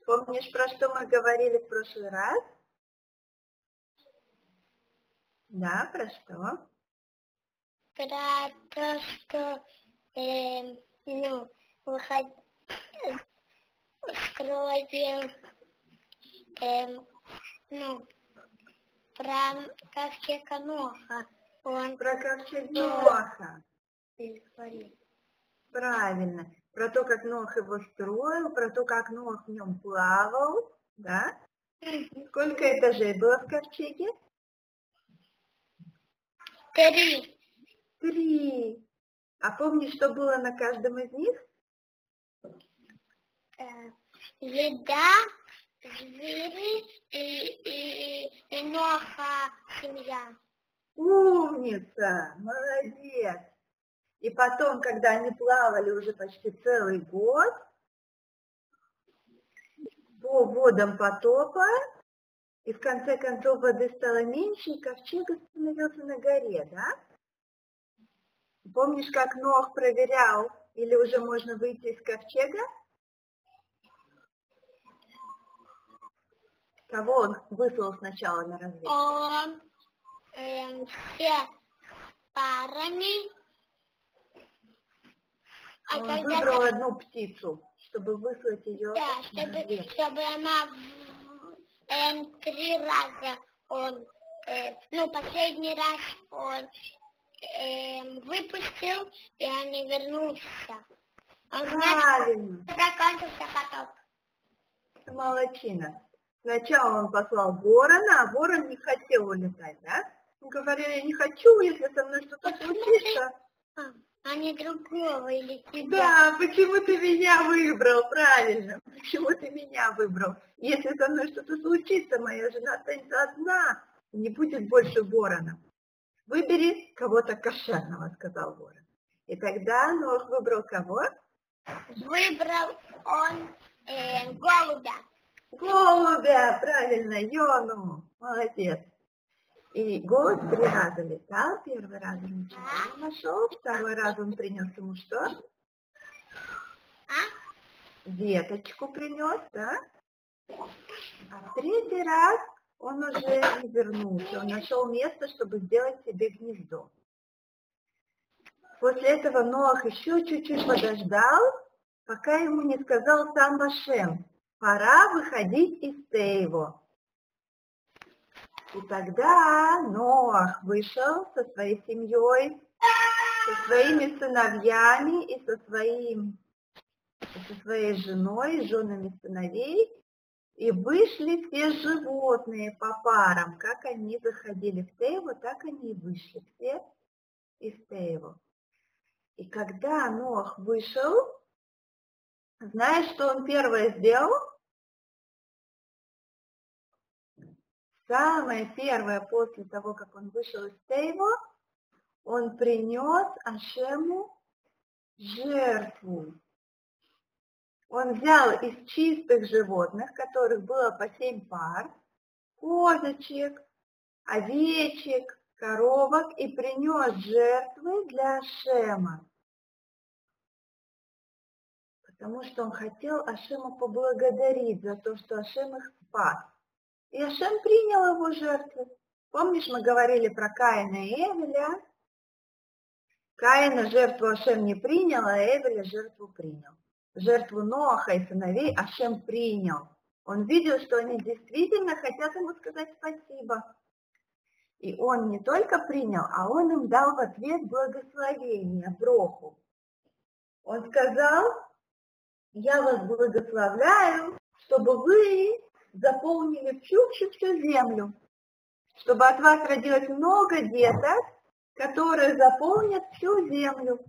Помнишь, про что мы говорили в прошлый раз? Да, про что? Про то, что строим, про ковчег Ноха. Про ковчег Ноха. Правильно. Про то, как Нох его строил, про то, как Нох в нем плавал, да? Сколько этажей было в ковчеге? 3. 3. А помнишь, что было на каждом из них? Еда, звери и Ноха семья. Умница, молодец. И потом, когда они плавали уже почти целый год по водам потопа, и в конце концов воды стало меньше, и ковчег остановился на горе, да? Помнишь, как Нох проверял, или уже можно выйти из ковчега? Кого он выслал сначала на разведку? Он все парами. Он выбрал одну птицу, чтобы выслать ее Да, на разведку. чтобы она 3 раза последний раз он выпустил, и они вернулись. Правильно. Закончился потоп. Молодчина. Сначала он послал ворона, а ворон не хотел улетать, да? Он говорил, я не хочу, если со мной что-то случится. А не другого или тебя. Да, почему ты меня выбрал, правильно. Почему ты меня выбрал? Если со мной что-то случится, моя жена останется одна, и не будет больше ворона. Выбери кого-то кошерного, сказал ворон. И тогда Нох выбрал кого? Выбрал он голубя. Голубя, правильно, Йону, молодец. И голубь 3 раза летал, первый раз он ничего не нашел, второй раз он принес ему что? Веточку принес, да? А в 3-й раз он уже не вернулся, он нашел место, чтобы сделать себе гнездо. После этого Ноах еще чуть-чуть подождал, пока ему не сказал сам Ашем: пора выходить из Теево. И тогда Ноах вышел со своей семьей, со своими сыновьями и со своей женой, женами сыновей, и вышли все животные по парам. Как они заходили в Теево, так они и вышли все из Теево. И когда Ноах вышел, знаешь, что он первое сделал? Самое первое после того, как он вышел из Теево, он принес Ашему жертву. Он взял из чистых животных, которых было по 7 пар, козочек, овечек, коровок, и принес жертвы для Ашема. Потому что он хотел Ашема поблагодарить за то, что Ашем их спас. И Ашем принял его жертвы. Помнишь, мы говорили про Каина и Эвеля? Каина жертву Ашем не принял, а Эвеля жертву принял. Жертву Ноаха и сыновей Ашем принял. Он видел, что они действительно хотят ему сказать спасибо. И он не только принял, а он им дал в ответ благословение, броху. Он сказал: я вас благословляю, чтобы вы заполнили всю землю, чтобы от вас родилось много деток, которые заполнят всю землю.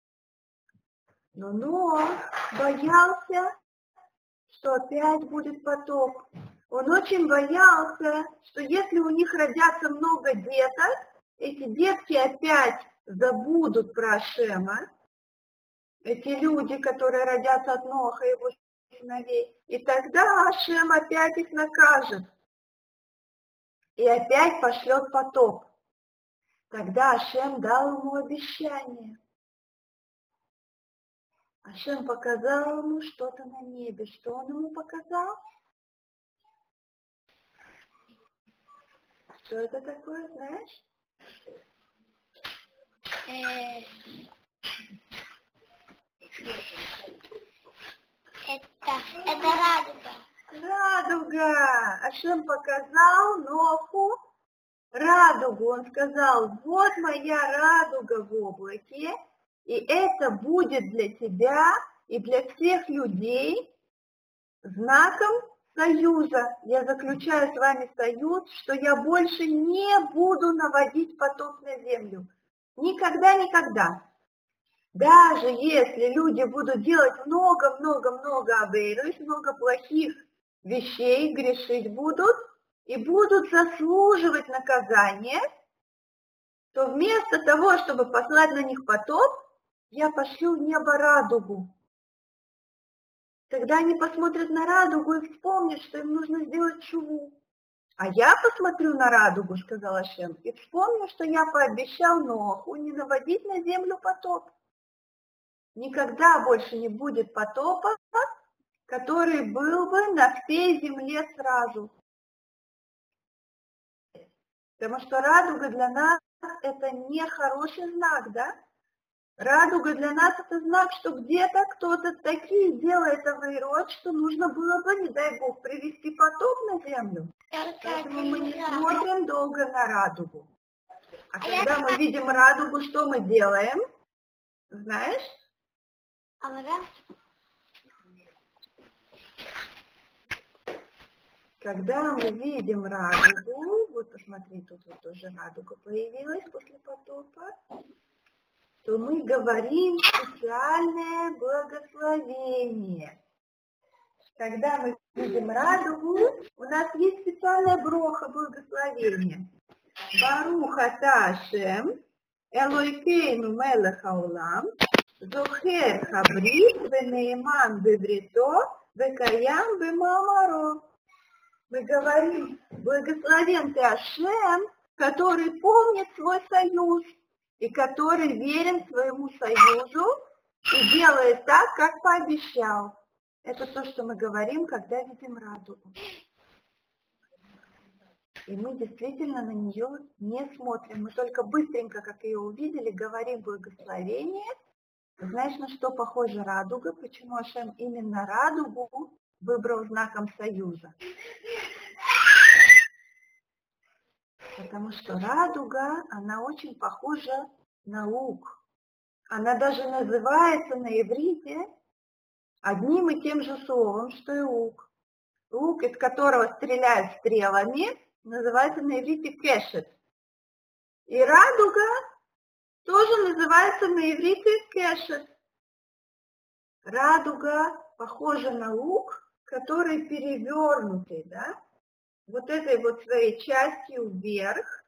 Но Ноах боялся, что опять будет потоп. Он очень боялся, что если у них родятся много деток, эти детки опять забудут про Ашема, эти люди, которые родятся от Ноаха и его сыновей, и тогда Ашем опять их накажет и опять пошлет потоп. Тогда Ашем дал ему обещание. Ашем показал ему что-то на небе. Что он ему показал? Что это такое, знаешь? Это радуга. Радуга! Ашем показал Ноху радугу. Он сказал, вот моя радуга в облаке, и это будет для тебя и для всех людей знаком союза. Я заключаю с вами союз, что я больше не буду наводить потоп на землю. Никогда, никогда. Даже если люди будут делать много-много-много авейру, много плохих вещей, грешить будут и будут заслуживать наказание, то вместо того, чтобы послать на них потоп, я пошлю в небо радугу. Тогда они посмотрят на радугу и вспомнят, что им нужно сделать шуву. А я посмотрю на радугу, сказал Ашем, и вспомню, что я пообещал Ноху не наводить на землю потоп. Никогда больше не будет потопа, который был бы на всей земле сразу. Потому что радуга для нас это не хороший знак, да? Радуга для нас это знак, что где-то кто-то такие делает авейрот, что нужно было бы, не дай Бог, привести потоп на землю. Поэтому мы не смотрим долго на радугу. А когда мы видим радугу, что мы делаем? Знаешь? Когда мы видим радугу, вот посмотри, тут вот тоже радуга появилась после потопа, то мы говорим специальное благословение. Когда мы видим радугу, у нас есть специальное броха благословение. Барух ата Ашем, Элокейну мелех хаолам, зохер хабрит венеиман беврито, векаям бемаамаро. Мы говорим, благословен ты Ашем, который помнит свой союз и который верен своему союзу и делает так, как пообещал. Это то, что мы говорим, когда видим радугу. И мы действительно на нее не смотрим. Мы только быстренько, как ее увидели, говорим благословение. Знаешь, на что похожа радуга? Почему Ашем именно радугу выбрал знаком союза? Потому что радуга, она очень похожа на лук. Она даже называется на иврите одним и тем же словом, что и лук. Лук, из которого стреляют стрелами, называется на иврите кешет. И радуга тоже называется на иврите кешет. Радуга похожа на лук, который перевернутый, да? Вот этой вот своей частью вверх,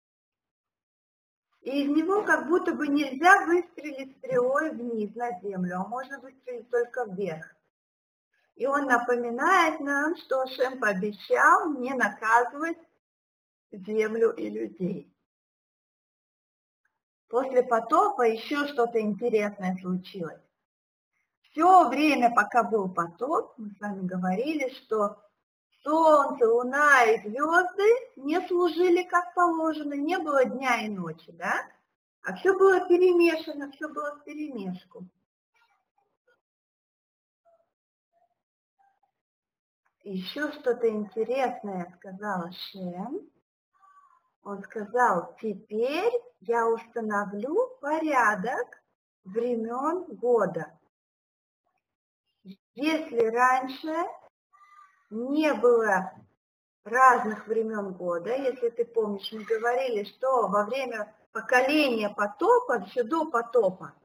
и из него как будто бы нельзя выстрелить стрелой вниз на землю, а можно выстрелить только вверх. И он напоминает нам, что Ашем пообещал не наказывать землю и людей. После потопа еще что-то интересное случилось. Все время, пока был потоп, мы с вами говорили, что Солнце, Луна и звезды не служили как положено, не было дня и ночи, да? А все было перемешано, все было вперемешку. Еще что-то интересное сказал Ашем. Он сказал, теперь я установлю порядок времен года. Если раньше не было разных времен года, если ты помнишь, мы говорили, что во время поколения потопа, еще до потопа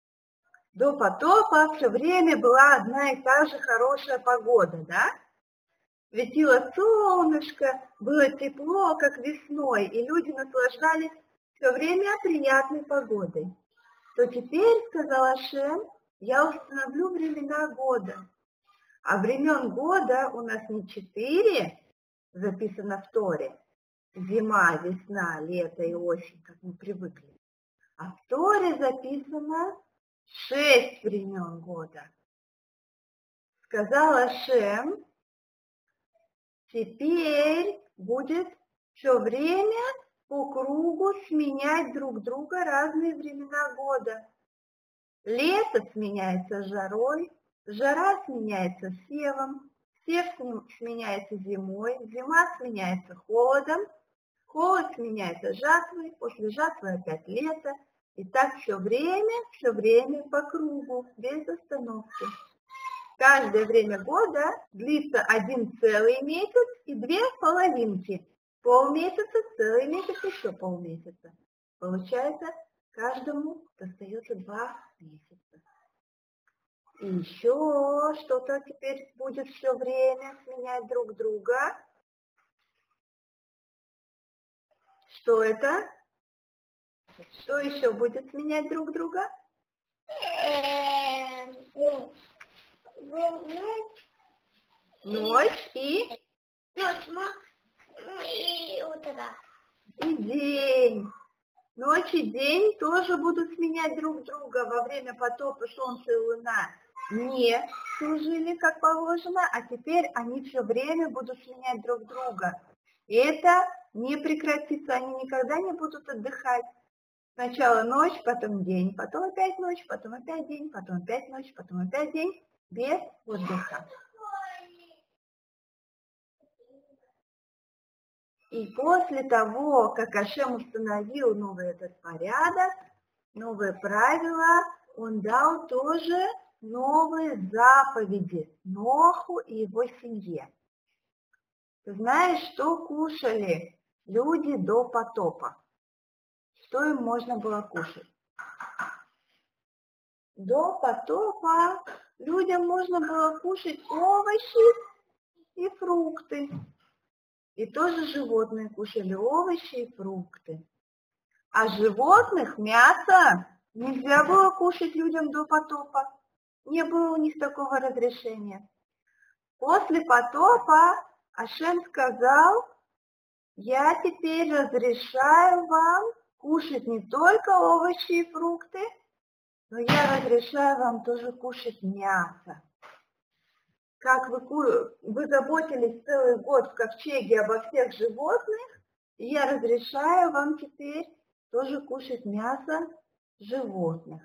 все время была одна и та же хорошая погода, да? Светило солнышко, было тепло, как весной, и люди наслаждались все время приятной погодой. То теперь, сказал Ашем, я установлю времена года. А времен года у нас не 4, записано в Торе, зима, весна, лето и осень, как мы привыкли. А в Торе записано 6 времен года. Сказал Ашем, теперь будет все время по кругу сменять друг друга разные времена года. Лето сменяется жарой, жара сменяется севом, сев сменяется зимой, зима сменяется холодом, холод сменяется жатвой, после жатвы опять лето. И так все время по кругу, без остановки. Каждое время года длится 1 целый месяц и 2 половинки. Полмесяца, целый месяц, еще полмесяца. Получается, каждому достается 2 месяца. И еще что-то теперь будет все время сменять друг друга. Что это? Что еще будет сменять друг друга? Ночь и утро. И день. Ночь и день тоже будут сменять друг друга. Во время потопа Солнце и Луна не служили, как положено, а теперь они все время будут сменять друг друга. И это не прекратится, они никогда не будут отдыхать. Сначала ночь, потом день, потом опять ночь, потом опять день, потом опять ночь, потом опять день, без отдыха. И после того, как Ашем установил новый этот порядок, новые правила, он дал тоже новые заповеди Ноху и его семье. Ты знаешь, что кушали люди до потопа? Что им можно было кушать? До потопа людям можно было кушать овощи и фрукты. И тоже животные кушали овощи и фрукты. А животных, мясо нельзя было кушать людям до потопа. Не было у них такого разрешения. После потопа Ашем сказал, я теперь разрешаю вам кушать не только овощи и фрукты, но я разрешаю вам тоже кушать мясо. Как вы заботились целый год в ковчеге обо всех животных, я разрешаю вам теперь тоже кушать мясо животных.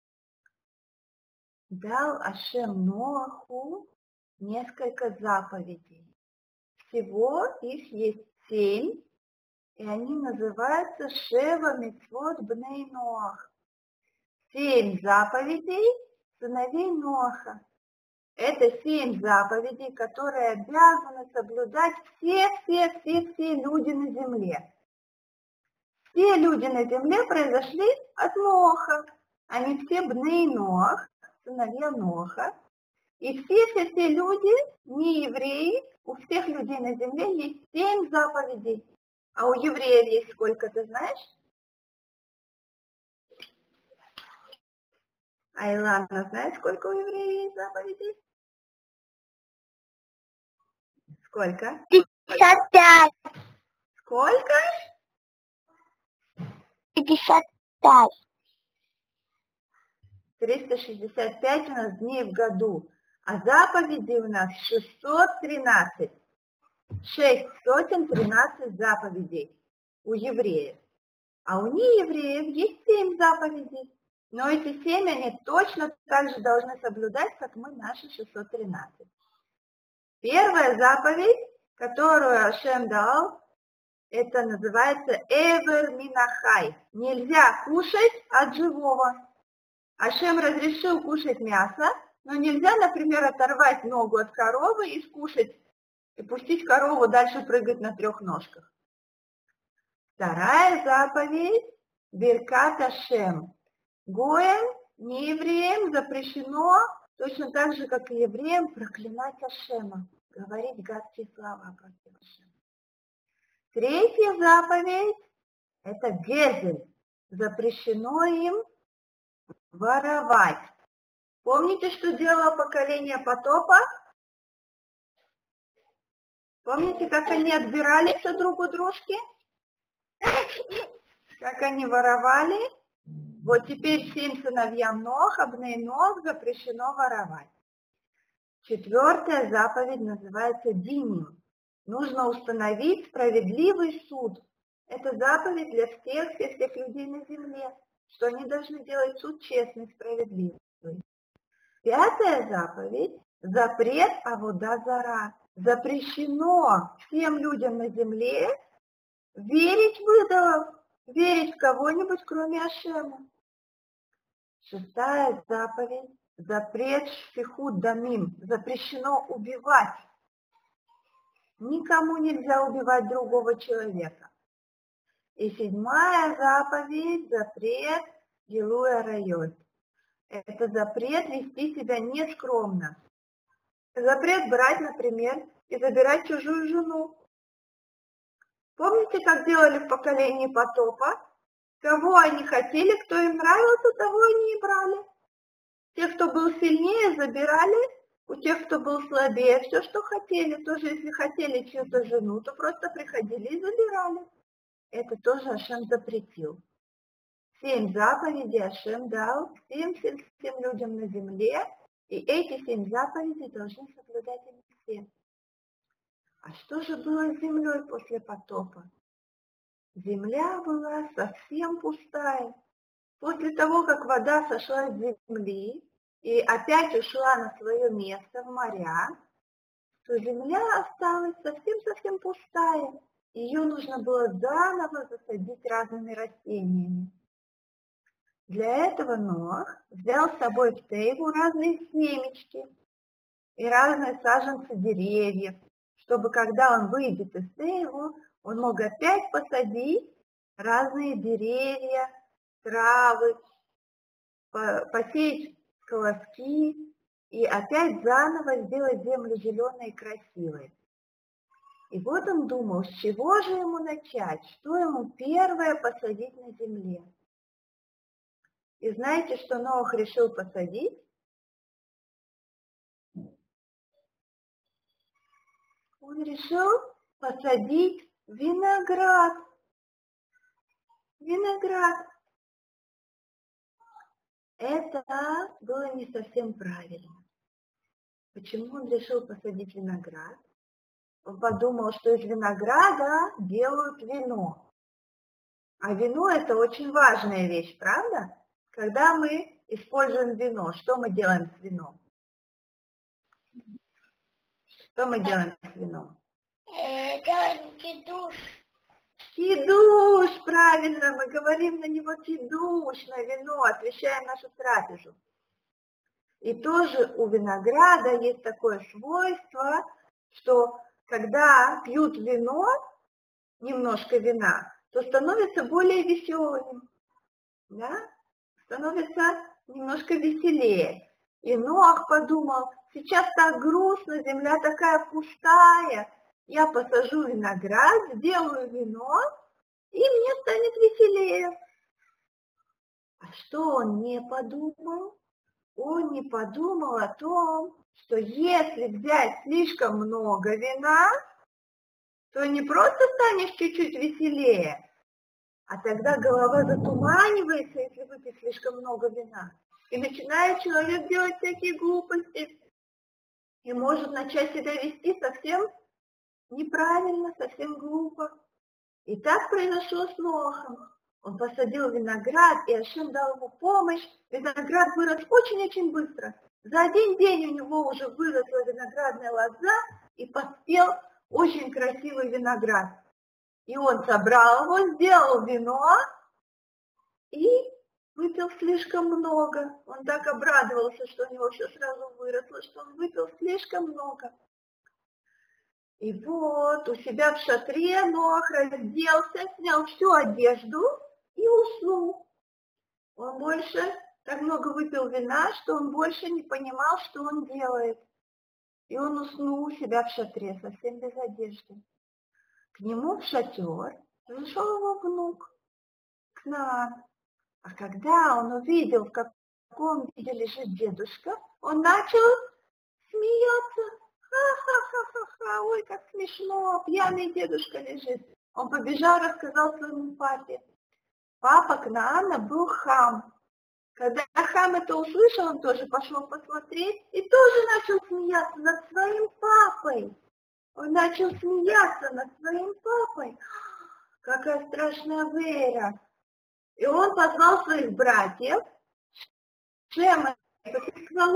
Дал Ашем Ноаху несколько заповедей. Всего их есть 7, и они называются Шева Мицвот Бней Ноах. 7 заповедей сыновей Ноаха. Это 7 заповедей, которые обязаны соблюдать все люди на земле. Все люди на земле произошли от Ноаха. Они все Бней Ноах, сыновья Ноаха. И все люди, не евреи, у всех людей на земле есть 7 заповедей. А у евреев есть сколько, ты знаешь? А Илана знает, сколько у евреев есть заповедей? Сколько? 55. Сколько? 55. 365 у нас дней в году, а заповедей у нас 613. 613 заповедей у евреев. А у неевреев есть 7 заповедей. Но эти 7 они точно так же должны соблюдать, как мы наши 613. Первая заповедь, которую Ашем дал, это называется Эвер Минахай. Нельзя кушать от живого. Ашем разрешил кушать мясо, но нельзя, например, оторвать ногу от коровы и скушать, и пустить корову дальше прыгать на 3 ножках. Вторая заповедь – Беркат Ашем. Гоем, неевреям запрещено, точно так же, как и евреям, проклинать Ашема, говорить гадкие слова против Ашема. Третья заповедь – это Гезель. Запрещено им воровать. Помните, что делало поколение потопа? Помните, как они отбирали все друг у дружки? Как они воровали? Вот теперь 7 сыновьям Ноаха, бней Ноах, запрещено воровать. 4-я заповедь называется Диним. Нужно установить справедливый суд. Это заповедь для всех людей на земле, что они должны делать суд честный, справедливый. 5-я заповедь – запрет авода зара. Запрещено всем людям на земле верить в идолов, верить в кого-нибудь, кроме Ашема. 6-я заповедь – запрет шфихут дамим. Запрещено убивать. Никому нельзя убивать другого человека. И 7-я заповедь – запрет гилуй арайот. Это запрет вести себя нескромно. Запрет брать, например, и забирать чужую жену. Помните, как делали в поколении потопа? Кого они хотели, кто им нравился, того они и брали. Тех, кто был сильнее, забирали. У тех, кто был слабее, все, что хотели. Тоже, если хотели чью-то жену, то просто приходили и забирали. Это тоже Ашем запретил. 7 заповедей Ашем дал всем людям на земле, и эти 7 заповедей должны соблюдать они все. А что же было с землей после потопа? Земля была совсем пустая. После того, как вода сошла с земли и опять ушла на свое место в моря, то земля осталась совсем пустая. Ее нужно было заново засадить разными растениями. Для этого Ноах взял с собой в Тейву разные семечки и разные саженцы деревьев, чтобы когда он выйдет из Тейву, он мог опять посадить разные деревья, травы, посеять колоски и опять заново сделать землю зеленой и красивой. И вот он думал, с чего же ему начать, что ему первое посадить на земле. И знаете, что Ноах решил посадить? Он решил посадить виноград. Виноград. Это было не совсем правильно. Почему он решил посадить виноград? Он подумал, что из винограда делают вино. А вино – это очень важная вещь, правда? Когда мы используем вино, что мы делаем с вином? Что мы делаем с вином? Делаем кидуш. Кидуш, правильно, мы говорим на него кидуш, на вино, освящаем нашу трапезу. И тоже у винограда есть такое свойство, что когда пьют вино, немножко вина, то становится более веселым, да? Становится немножко веселее. И Ноах подумал, сейчас так грустно, земля такая пустая, я посажу виноград, сделаю вино, и мне станет веселее. А что он не подумал? Он не подумал о том, что если взять слишком много вина, то не просто станешь чуть-чуть веселее, а тогда голова затуманивается, если выпить слишком много вина. И начинает человек делать всякие глупости. И может начать себя вести совсем неправильно, совсем глупо. И так произошло с Ноахом. Он посадил виноград, и Ашем дал ему помощь. Виноград вырос очень-очень быстро. За один день у него уже выросла виноградная лоза и поспел очень красивый виноград. И он собрал его, сделал вино и выпил слишком много. Он так обрадовался, что у него все сразу выросло, что он выпил слишком много. И вот у себя в шатре Ноах разделся, снял всю одежду и уснул. Он больше так много выпил вина, что он больше не понимал, что он делает. И он уснул у себя в шатре, совсем без одежды. К нему в шатер пришел его внук, Кнаан. А когда он увидел, в каком виде лежит дедушка, он начал смеяться. Ха-ха-ха-ха-ха, ой, как смешно, пьяный дедушка лежит. Он побежал, рассказал своему папе. Папа Кнаана был Хам. Когда Хам это услышал, он тоже пошел посмотреть и тоже начал смеяться над своим папой. Он начал смеяться над своим папой. Какая страшная вера. И он позвал своих братьев. Шема сказал: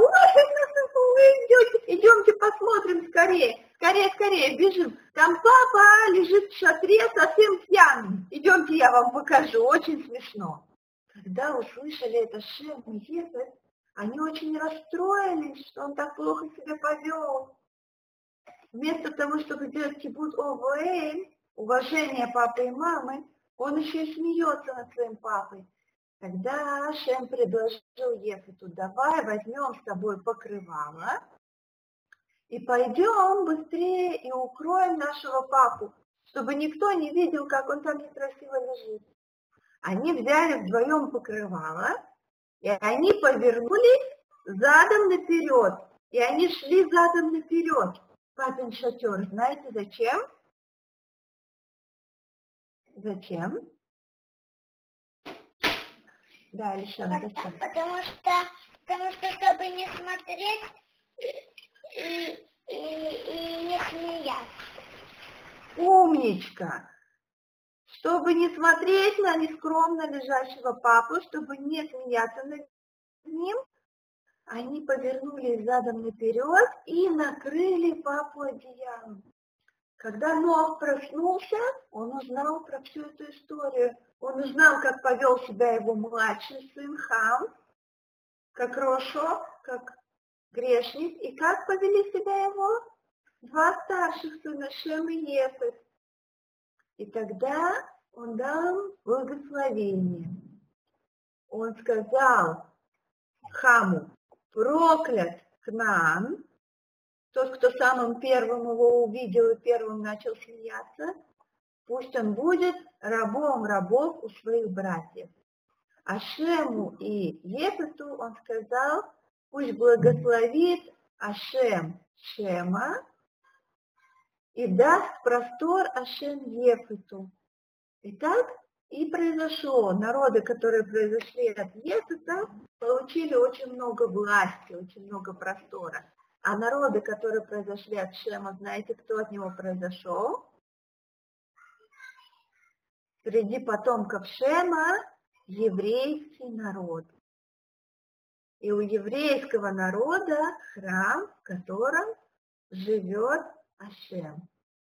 идемте посмотрим скорее. Скорее, бежим. Там папа лежит в шатре совсем пьяный. Идемте, я вам покажу. Очень смешно. Когда услышали это Шем и Ефет, они очень расстроились, что он так плохо себя повел. Вместо того, чтобы делать кибут овоэль, уважение папы и мамы, он еще и смеется над своим папой. Тогда Шем предложил Ефету: давай возьмем с тобой покрывало и пойдем быстрее и укроем нашего папу, чтобы никто не видел, как он там некрасиво лежит. Они взяли вдвоем покрывало, и они повернулись задом наперед. И они шли задом наперед. Папин шатер, знаете зачем? Зачем? Да, Алишана, зачем? Потому что чтобы не смотреть и не смеяться. Умничка! Чтобы не смотреть на нескромно лежащего папу, чтобы не смеяться над ним, они повернулись задом наперед и накрыли папу одеялом. Когда Ноах проснулся, он узнал про всю эту историю. Он узнал, как повел себя его младший сын Хам, как Рошо, как грешник, и как повели себя его два старших сына Шем и Ефет. И тогда он дал им благословение. Он сказал Хаму: проклят Кнаан, тот, кто самым первым его увидел и первым начал смеяться, пусть он будет рабом рабов у своих братьев. А Шему и Ефету он сказал: пусть благословит Ашем Шема и даст простор Ашем Ефету. И так и произошло. Народы, которые произошли от Ефета, получили очень много власти, очень много простора. А народы, которые произошли от Шема, знаете, кто от него произошел? Среди потомков Шема еврейский народ. И у еврейского народа храм, в котором живет Ашем.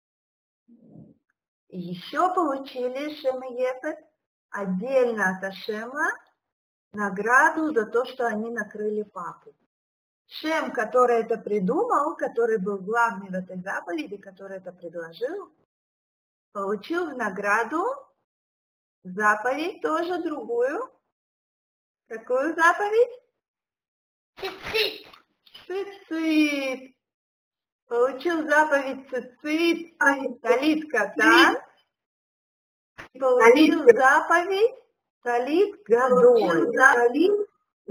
И еще получили Шем и Ефет отдельно от Ашема награду за то, что они накрыли папу. Шем, который это придумал, который был главный в этой заповеди, который это предложил, получил в награду заповедь тоже другую. Какую заповедь? Цицит. Цицит. Получил заповедь цицит, талит катан. Получил заповедь талит гадоль.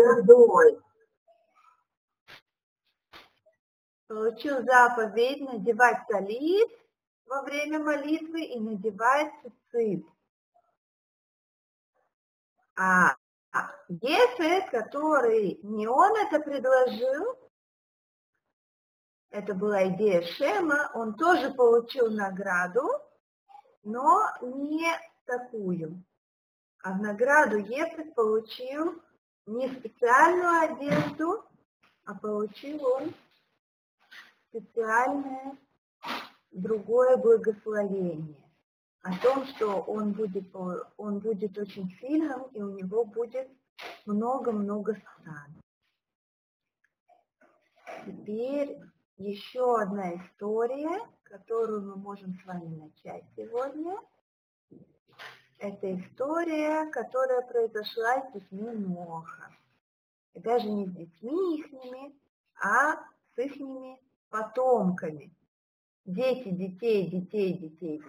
Получил заповедь надевать талит во время молитвы и надевать цицит. А Ефет, который не он это предложил, это была идея Шема, он тоже получил награду, но не такую. А в награду Ефет получил не специальную одежду, а получил он специальное другое благословение. О том, что он будет очень сильным, и у него будет много-много стан. Теперь еще одна история, которую мы можем с вами начать сегодня. Это история, которая произошла с детьми Ноаха. И даже не с детьми ихними, а с ихними потомками. Дети детей.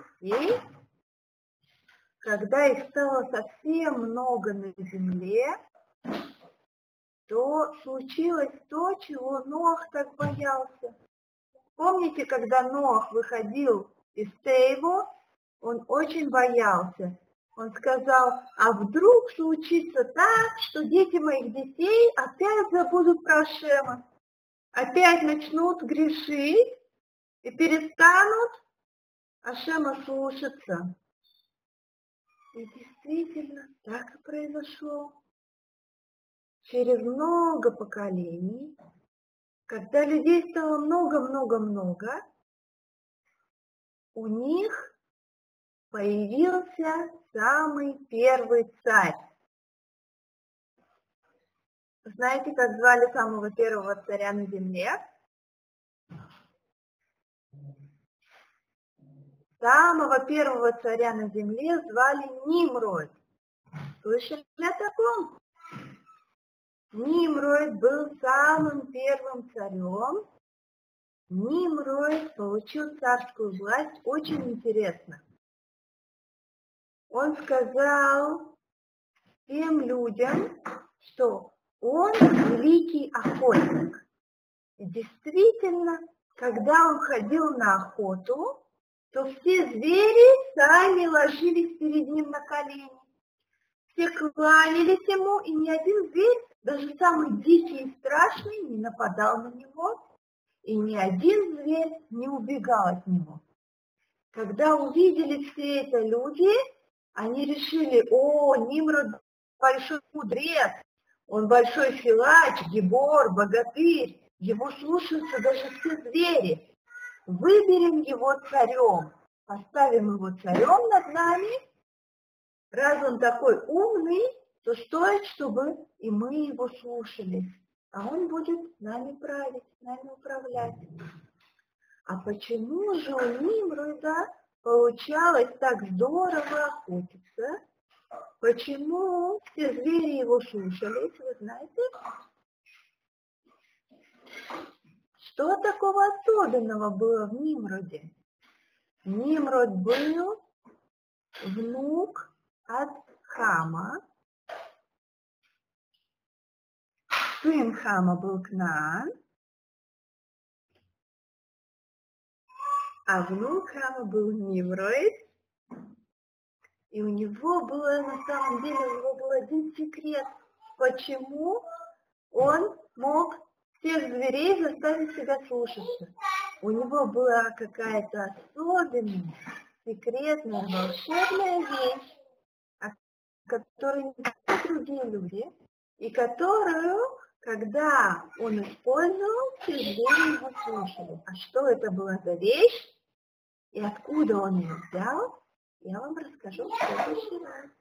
Когда их стало совсем много на земле, то случилось то, чего Ноах так боялся. Помните, когда Ноах выходил из Тейво, он очень боялся. Он сказал, а вдруг случится так, что дети моих детей опять забудут про Ашема, опять начнут грешить и перестанут Ашема слушаться. И действительно, так и произошло. Через много поколений, когда людей стало много-много-много, у них появился самый первый царь. Знаете, как звали самого первого царя на земле? Самого первого царя на земле звали Нимрод. Слышали о таком? Нимрод был самым первым царем. Нимрод получил царскую власть очень интересно. Он сказал всем людям, что он великий охотник. И действительно, когда он ходил на охоту, то все звери сами ложились перед ним на колени. Все кланялись ему, и ни один зверь, даже самый дикий и страшный, не нападал на него, и ни один зверь не убегал от него. Когда увидели все это люди, они решили, о, Нимрод большой мудрец, он большой силач, гибор, богатырь, его слушаются даже все звери. Выберем его царем, поставим его царем над нами. Раз он такой умный, то стоит, чтобы и мы его слушались. А он будет нами править, нами управлять. А почему же у Нимрода получалось так здорово охотиться? Почему все звери его слушались, вы знаете? Что такого особенного было в Нимроде? Нимрод был внук от Хама. Сын Хама был Кнаан, а внук Хама был Нимрод. И у него было, на самом деле, у него был один секрет, почему он мог всех зверей заставить себя слушаться. У него была какая-то особенная, секретная, волшебная вещь, о которой не знают другие люди, и которую, когда он использовал, все звери его слушали. А что это была за вещь и откуда он ее взял, я вам расскажу в следующий раз.